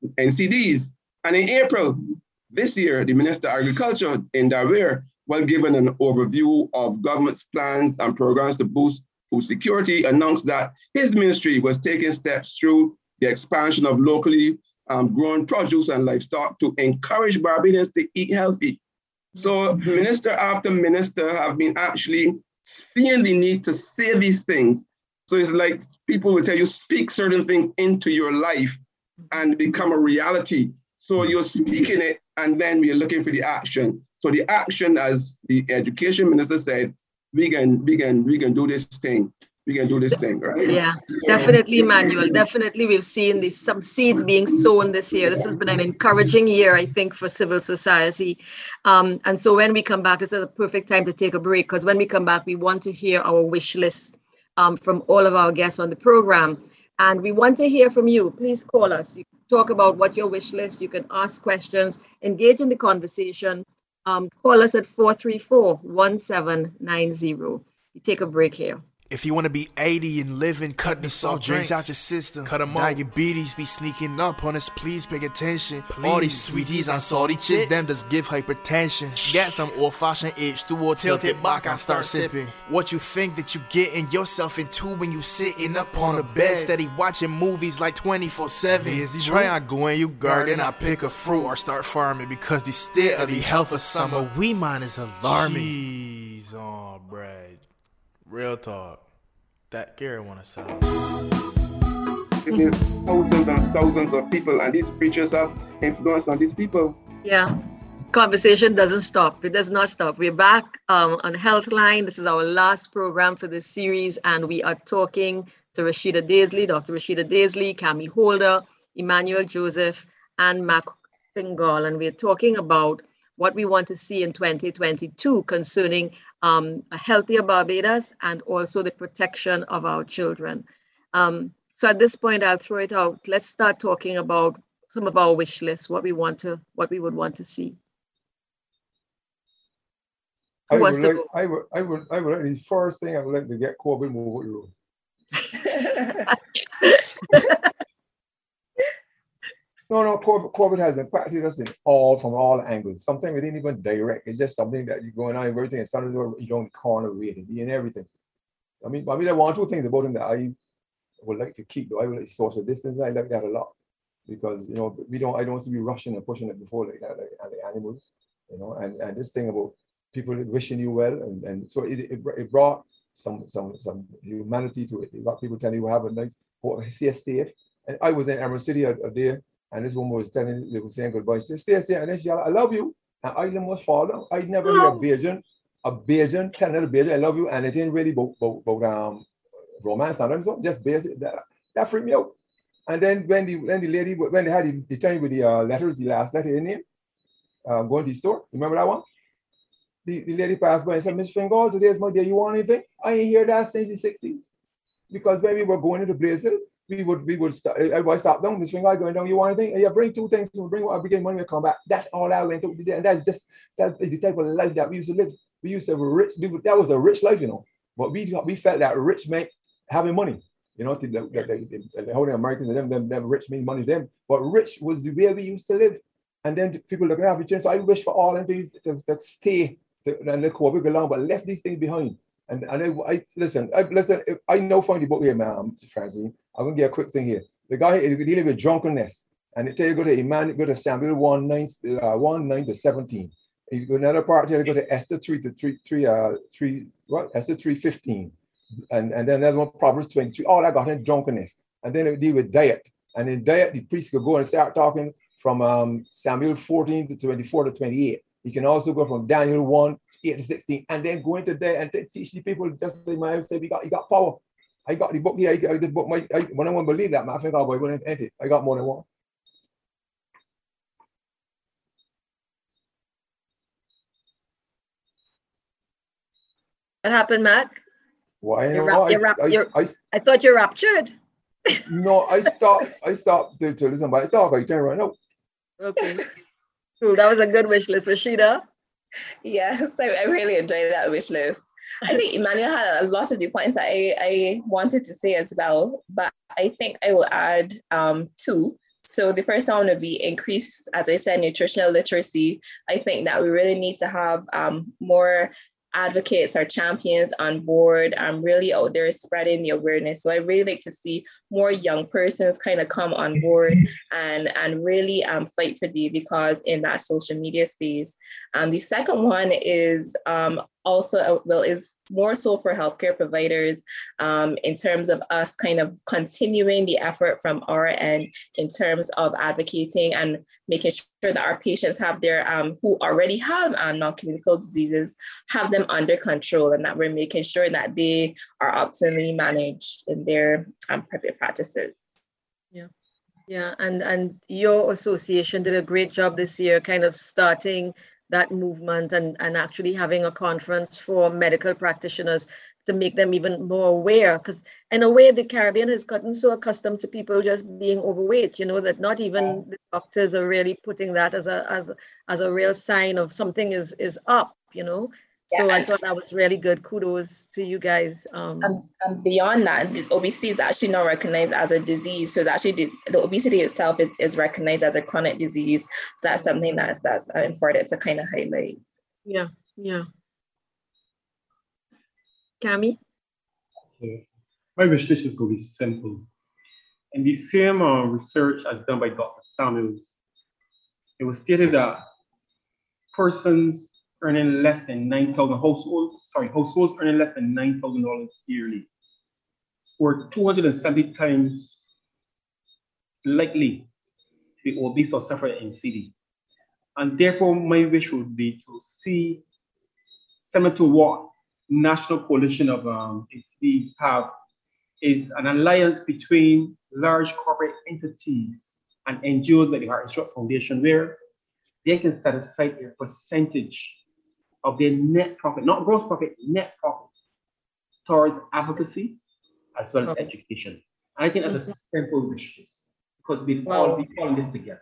NCDs. And in April this year, the Minister of Agriculture in Darwin, while given an overview of government's plans and programs to boost food security, announced that his ministry was taking steps through the expansion of locally grown produce and livestock to encourage Barbadians to eat healthy. So minister after minister have been actually seeing the need to say these things. So it's like people will tell you, speak certain things into your life and become a reality. So you're speaking it, and then we're looking for the action. So the action, as the education minister said, we can do this thing. We can do this thing, right? Yeah, definitely, Manuel. Definitely, we've seen some seeds being sown this year. This has been an encouraging year, I think, for civil society. And so when we come back, this is a perfect time to take a break, because when we come back, we want to hear our wish list from all of our guests on the program. And we want to hear from you. Please call us. You can talk about what your wish list. You can ask questions, engage in the conversation. Call us at 434-1790. We take a break here. If you wanna be 80 and living, cut the soft drinks out your system. Cut them off. Diabetes be sneaking up on us, please pay attention. All these sweeties and salty chicks, them just give hypertension. Got some old fashioned itch, through tilt it back and start sipping. What you think that you getting yourself into when you sitting up on the bed, steady watching movies like 24/7. Try on going you garden, I pick a fruit or start farming because the state of the health of summer we mind is alarming. Jeez on bread. Real talk. That Gary wanna sell. It is thousands and thousands of people, and these preachers have influence on these people. Yeah. Conversation doesn't stop. It does not stop. We're back on Healthline. This is our last program for this series, and we are talking to Rashida Daisley, Dr. Rashida Daisley, Cami Holder, Emmanuel Joseph, and Mac Fingal, and we're talking about what we want to see in 2022 concerning a healthier Barbados and also the protection of our children. So at this point, I'll throw it out. Let's start talking about some of our wish lists, what we would want to see. I would like the first thing I would like to get COVID moved to room. No, COVID has impacted us from all angles. Something we didn't even direct. It's just something that you're going on and everything, and suddenly you're on the corner waiting, and everything. I mean, there are one or two things about him that I would like to keep, though. I would like social distance. I like that a lot because, I don't see you rushing and pushing it before like that, like the animals, and this thing about people wishing you well, and so it brought some humanity to it. It got people telling you have a nice, stay safe. And I was in Emerald City a day. And this woman was saying goodbye. She said, stay, and then she yelled, I love you. And I almost fall down. I never heard a Bajan telling another Bajan, I love you. And it ain't really about romance, so just basic. That freaked me out. And then when they had the time with the letters, the last letter in it, going to the store, remember that one? The lady passed by and said, Miss Fingal, today is my day. You want anything? I ain't hear that since the 60s. Because when we were going into Brazil, we would stop. Everybody stop down. Miss Fingal going down. You want anything? Yeah, bring two things. Bring what I get money. We come back. That's all I went to. And that's the type of life that we used to live. We used to have a rich. That was a rich life, But we felt that rich meant having money. The whole Americans and them rich mean money to them. But rich was the way we used to live. And then people look at it. So I wish for all of these to stay and look what we belong, but left these things behind. And I listen. I know from the book here, man, Francine. I'm gonna get a quick thing here. The guy is dealing with drunkenness, and it tell you go to Samuel 1:9 to 17. You go another part here, go to Esther 3:15, and then another one Proverbs 23. All I got in drunkenness, and then it deal with diet, and in diet the priest could go and start talking from Samuel 14 to 24 to 28. You can also go from Daniel 1:8 to 16, and then go into there and teach the people just like my say you got power. I got the book here. I got the book. When I won't believe that, I think I'll go and enter it. I got more than one. What happened, Matt? Why? I thought you raptured. No, I stopped to listen, but I stopped. I turn right now. Okay. Cool. That was a good wish list, Rashida. Yes, I really enjoyed that wish list. I think Emmanuel had a lot of the points that I wanted to say as well, but I think I will add two. So the first one would be increase, as I said, nutritional literacy. I think that we really need to have more advocates or champions on board really out there spreading the awareness. So I really like to see more young persons kind of come on board and really fight for the cause in that social media space. The second one is is more so for healthcare providers in terms of us kind of continuing the effort from our end in terms of advocating and making sure that our patients have their who already have non-communicable diseases, have them under control, and that we're making sure that they are optimally managed in their private practices. Yeah, and your association did a great job this year, kind of starting that movement and actually having a conference for medical practitioners to make them even more aware. Because in a way, the Caribbean has gotten so accustomed to people just being overweight, that not even the doctors are really putting that as a real sign of something is up, So I thought that was really good. Kudos to you guys. And beyond that, obesity is actually not recognized as a disease. So it's actually the obesity itself is recognized as a chronic disease. So that's something that's important to kind of highlight. Yeah. Cami? Yeah. My wish list is going to be simple. In the same research as done by Dr. Samuels, it was stated that persons earning less than households earning less than $9,000 yearly were 270 times likely to be obese or suffer NCD. And therefore, my wish would be to see, similar to what National Coalition of NCDs have, is an alliance between large corporate entities and NGOs like the Heart and Stroke Foundation, where they can set aside a percentage of their net profit, not gross profit, net profit, towards advocacy as well as education. I think that's a simple wish list because we all this together.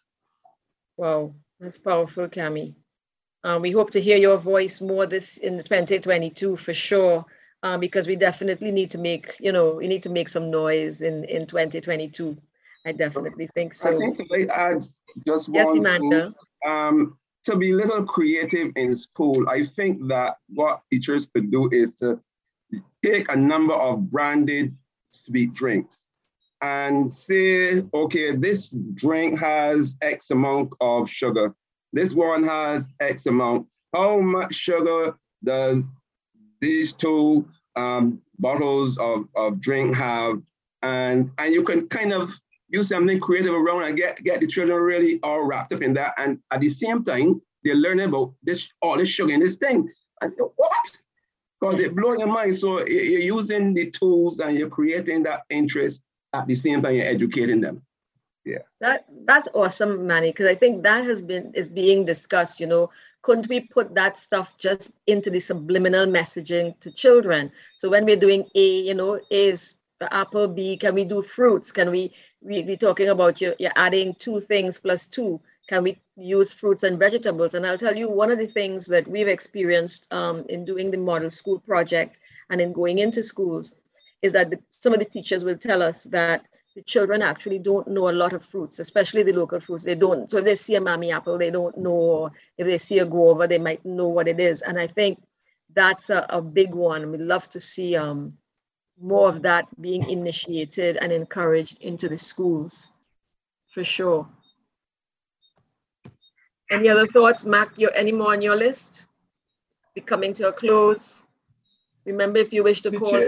Wow, that's powerful, Cami. We hope to hear your voice more this in 2022 for sure, because we definitely need to make, we need to make some noise in 2022. I definitely think so. I think I add just yes, one Amanda. thing. To be a little creative in school, I think that what teachers could do is to take a number of branded sweet drinks and say, okay, this drink has X amount of sugar. This one has X amount. How much sugar does these two bottles of drink have? And you can kind of use something creative around and get the children really all wrapped up in that. And at the same time, they're learning about all this sugar in this thing. I said, what? Because it blows your mind. So you're using the tools and you're creating that interest at the same time you're educating them. Yeah. That's awesome, Manny, because I think that is being discussed, couldn't we put that stuff just into the subliminal messaging to children? So when we're doing A, A is the apple, B, can we do fruits? Can we talking about you're adding 2 things plus 2? Can we use fruits and vegetables? And I'll tell you, one of the things that we've experienced in doing the model school project and in going into schools is that some of the teachers will tell us that the children actually don't know a lot of fruits, especially the local fruits. They don't. So if they see a mammy apple, they don't know. If they see a guava, they might know what it is. And I think that's a big one. We'd love to see more of that being initiated and encouraged into the schools, for sure. Any other thoughts, Mac? Any more on your list? We're coming to a close. Remember, if you wish to call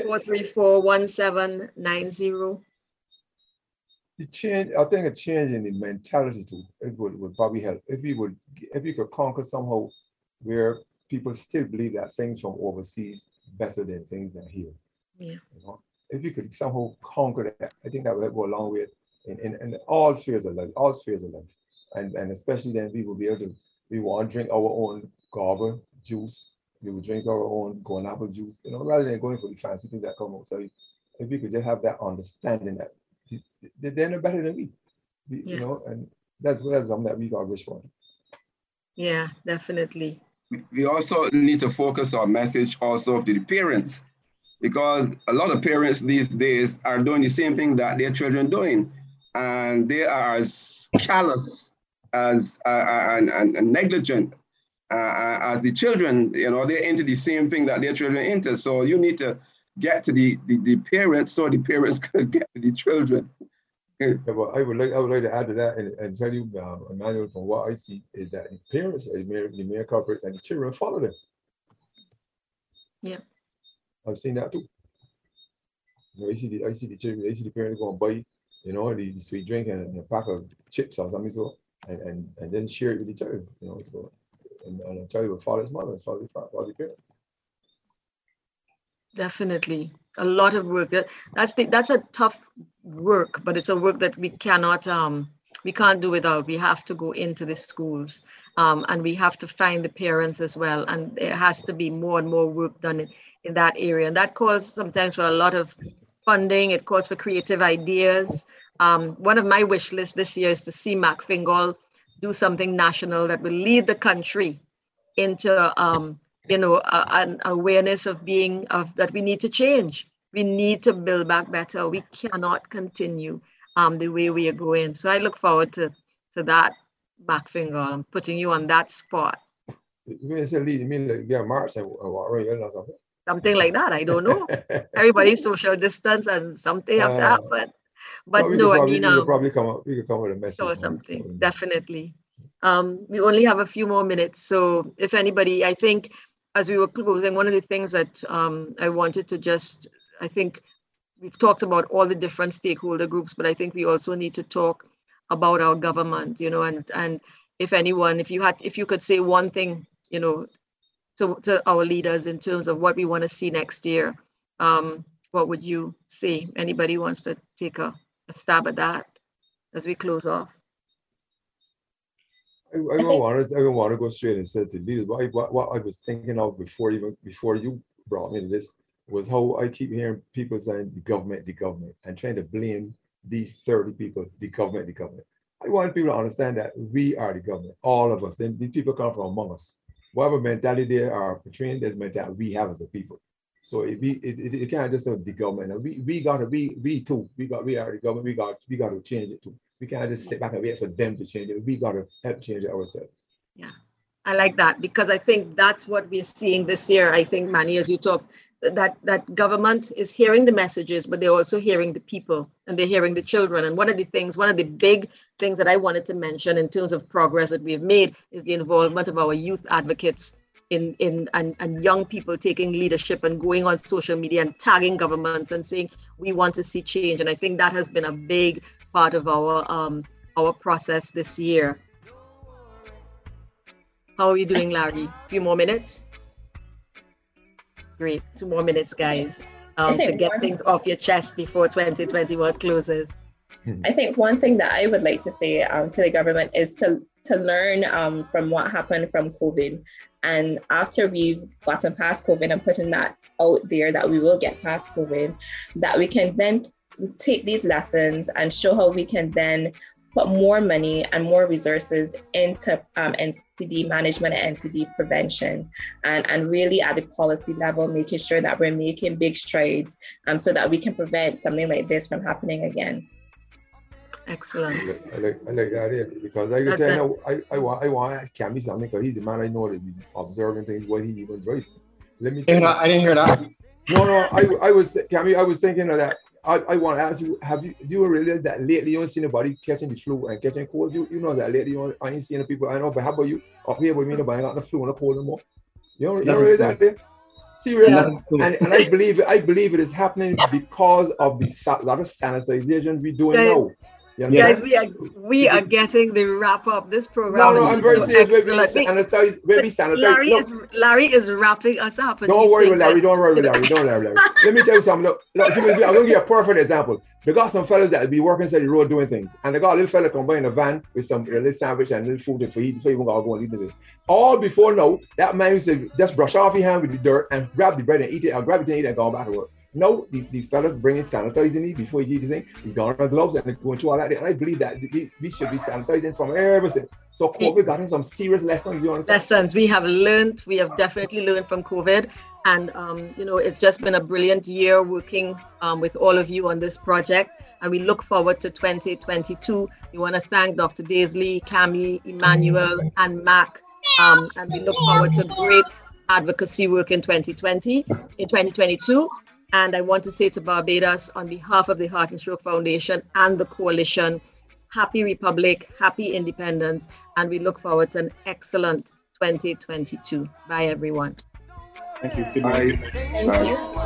434-1790. I think a change in the mentality too. It would probably help if we could conquer somehow where people still believe that things from overseas better than things that are here. Yeah. If you could somehow conquer that, I think that would go a long way in all spheres of life, and especially then we will be able to. We want to drink our own guava juice. We will drink our own golden apple juice, rather than going for the fancy things that come out. So if we could just have that understanding that they're no better than we, and that's something that we got to wish for. Yeah, definitely. We also need to focus our message also to the parents, because a lot of parents these days are doing the same thing that their children doing, and they are as callous as and negligent as the children. They're into the same thing that their children into. So you need to get to the parents so the parents can get to the children. Yeah, well, I would like to add to that and tell you, Emmanuel, from what I see is that the parents, the mayor corporates, and the children follow them. Yeah, I've seen that too. I see the children. I see the parents go and buy, the sweet drink and a pack of chips or something, so and then share it with each other. So and I tell you, father's mother, father's parent. Definitely, a lot of work. That's a tough work, but it's a work that we can't do without. We have to go into the schools, and we have to find the parents as well. And there has to be more and more work done in that area. And that calls sometimes for a lot of funding. It calls for creative ideas. One of my wish lists this year is to see Mac Fingall do something national that will lead the country into an awareness of that we need to change. We need to build back better. We cannot continue the way we are going. So I look forward to that back finger. I'm putting you on that spot. You say lead, you mean like yeah, march and something? Something like that. I don't know. Everybody's social distance and something have to happen. But no, I mean, we could come up with a message or something. Definitely. We only have a few more minutes. So if anybody, I think as we were closing, one of the things that I wanted to I think we've talked about all the different stakeholder groups, but I think we also need to talk about our government, and if anyone, if you could say one thing, to our leaders in terms of what we want to see next year, what would you say? Anybody wants to take a stab at that as we close off? I don't want to go straight and say to leaders. What I was thinking of before you brought me to this was how I keep hearing people saying the government, and trying to blame these 30 people, the government. I want people to understand that we are the government, all of us. These people come from among us. Whatever mentality they are portraying, there's mentality we have as a people. So it can't just say the government. We are the government. We got to change it too. We can't just sit back and wait for them to change it. We got to help change it ourselves. Yeah, I like that, because I think that's what we're seeing this year. I think, Manny, as you talked, that government is hearing the messages, but they're also hearing the people, and they're hearing the children. And one of the big things that I wanted to mention in terms of progress that we've made is the involvement of our youth advocates and young people taking leadership and going on social media and tagging governments and saying, we want to see change. And I think that has been a big part of our process this year. How are you doing, Larry? A few more minutes? Great. 2 more minutes, guys, to get things off your chest before 2021 closes. I think one thing that I would like to say to the government is to learn from what happened from COVID. And after we've gotten past COVID and putting that out there that we will get past COVID, that we can then take these lessons and show how we can then put more money and more resources into NCD management and NCD prevention, and really at the policy level, making sure that we're making big strides so that we can prevent something like this from happening again. Excellent. I like that idea, because I can tell you, I want to ask Cammy something, because he's the man I know that he's observing things what he even driving. Let me tell you. I didn't hear that. No, I was thinking of that. I want to ask you, do you realize that lately you don't see nobody catching the flu and catching colds? You know that lately I ain't seeing people. I know, but how about you? Up here with me, nobody got the flu and the cold anymore. You don't realize that? Seriously, and I believe it is happening because of the lot of sanitization we're doing now. Guys, we are getting the wrap up. This program. No, I'm very serious. Larry is wrapping us up. Don't worry with Larry. Let me tell you something. Look, I'm going to give you a perfect example. They got some fellas that be working inside the road doing things, and they got a little fella come by in a van with some little sandwich and little food to eat, so you won't go and leave it. All before now, that man used to just brush off his hand with the dirt and grab the bread and eat it, and grab it and eat it and go back to work. No, the fellas bringing sanitizing it before you eat the thing. He's gone on the gloves and going through all that. And I believe that we should be sanitizing from everything. So COVID got some serious lessons. You understand? Lessons we have definitely learned from COVID. And, it's just been a brilliant year working with all of you on this project. And we look forward to 2022. We want to thank Dr. Daisley, Cammy, Emmanuel, and Mac. And we look forward to great advocacy work in 2022. And I want to say to Barbados, on behalf of the Heart and Stroke Foundation and the coalition, happy Republic, happy independence, and we look forward to an excellent 2022. Bye, everyone. Thank you. Good Bye. Thank you.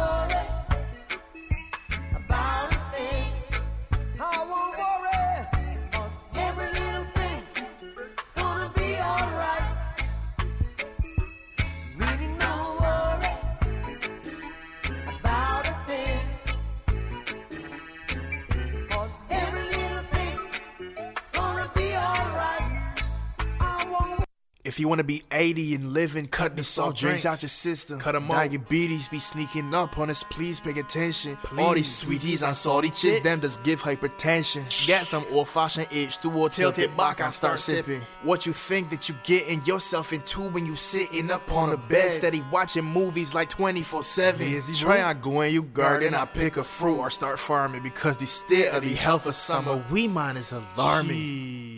If you wanna be 80 and living, cut the soft drinks out your system. Cut them off. Diabetes be sneaking up on us, please pay attention. All these sweeties and salty chicks, them just give hypertension. Got some old fashioned itch, do tilt it back and start sipping. What you think that you getting yourself into when you sitting up on the bed, steady watching movies like 24/7. Try out going you garden, I pick a fruit or start farming because the state of the health of summer we mind is alarming.